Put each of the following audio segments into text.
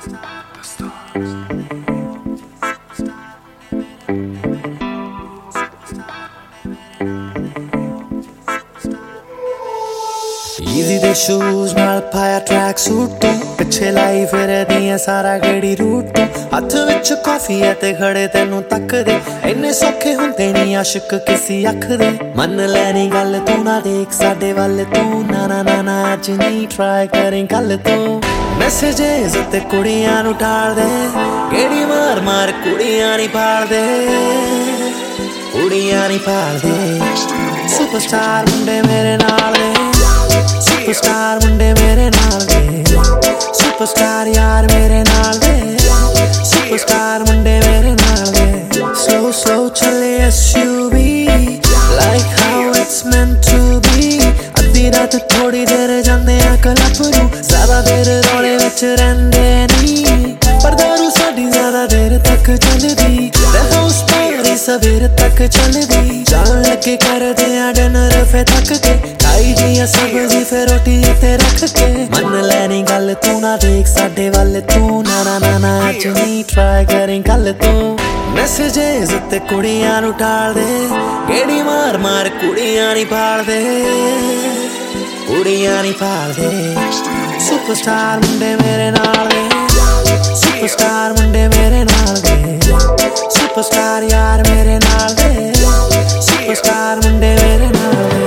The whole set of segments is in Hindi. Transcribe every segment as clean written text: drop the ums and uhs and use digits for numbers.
Easy the shoes नाल पाया ट्रैक सूट पिछे लाई फिर दियां सारा गेड़ी रूट हथ विच कॉफी है ते खड़े तेनू तकदे इन्ने सौखे हुंदे नी आशिक किसी अख दे मन लैनी गल तू ना देख साडे वल तू ना ना ना ना अज नी ट्राई करें कल तू मैसेजेस ते कुड़ियां नू टाल दे गेड़ी मार मार कुड़ियां नी पाल दे कुड़ियां नी पाल दे सुपरस्टार मुंडे मेरे नाल दे सुपरस्टार मुंडे मेरे नाल दे सुपरस्टार यार मेरे नाल दे सुपरस्टार मुंडे मेरे नाल दे slow slow चले SUV like how it's meant to be अद्धी रात थोड़ी देर जांदे आ क्लब नू ज़्यादा देर रौले विच रहिंदे नी पर दारू साडी ज़्यादा देर तक चलदी ते हाउस पार्टी सवेर तक चलदी जान लगे करदे आ डिनर फे थक के खाई दियां सब्जी फिर रोटी ते रख के मन लैनी गल तू ना देख साडे वल तू ना ना ना ना अज नी ट्राई करें कल तू मैसेजेस ते कुड़ियां नू टाल दे गेड़ी मार मार कुड़ियां नी पाल दे कुड़ियां नी पाल दे सुपरस्टार मुंडे मेरे नाल दे सुपरस्टार मुंडे मेरे नाल दे सुपरस्टार यार मेरे नाल दे सुपरस्टार मुंडे मेरे नाल दे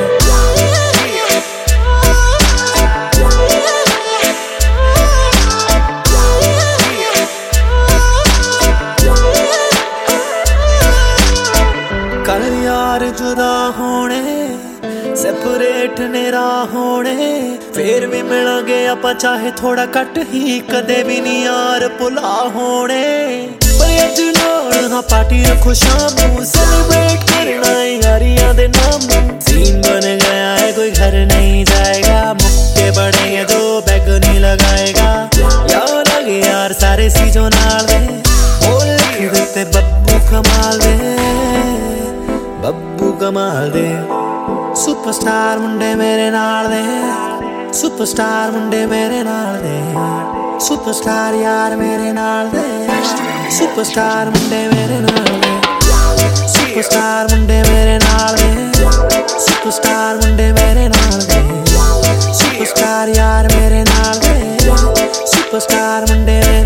कल यार जुदा होने सेपरेट ने राह होने फिर भी मिलांगे आपां चाहे थोड़ा घट ही कदे भी नहीं यार भुला होने पर अज नाल हां पार्टी रखो शाम नू सेलिब्रेट करना है यारियां दे नाम नू सीन बन गया है कोई घर नहीं जाएगा मुक्के बढ़ेंगे जो बैग नहीं लगाएगा यार लगे यार सारे सीजो नाल दे बोल लिख देते बब्बू कमाल दे बब्बू कमाल दे सुपरस्टार मुंडे मेरे नाल दे सुपरस्टार मुंडे मेरे नाल दे सुपरस्टार यार मेरे नाल दे सुपरस्टार मुंडे मेरे नाल दे सुपरस्टार मुंडे मेरे नाल दे सुपरस्टार मुंडे मेरे नाल दे सुपरस्टार यार मेरे नाल दे सुपरस्टार मुंडे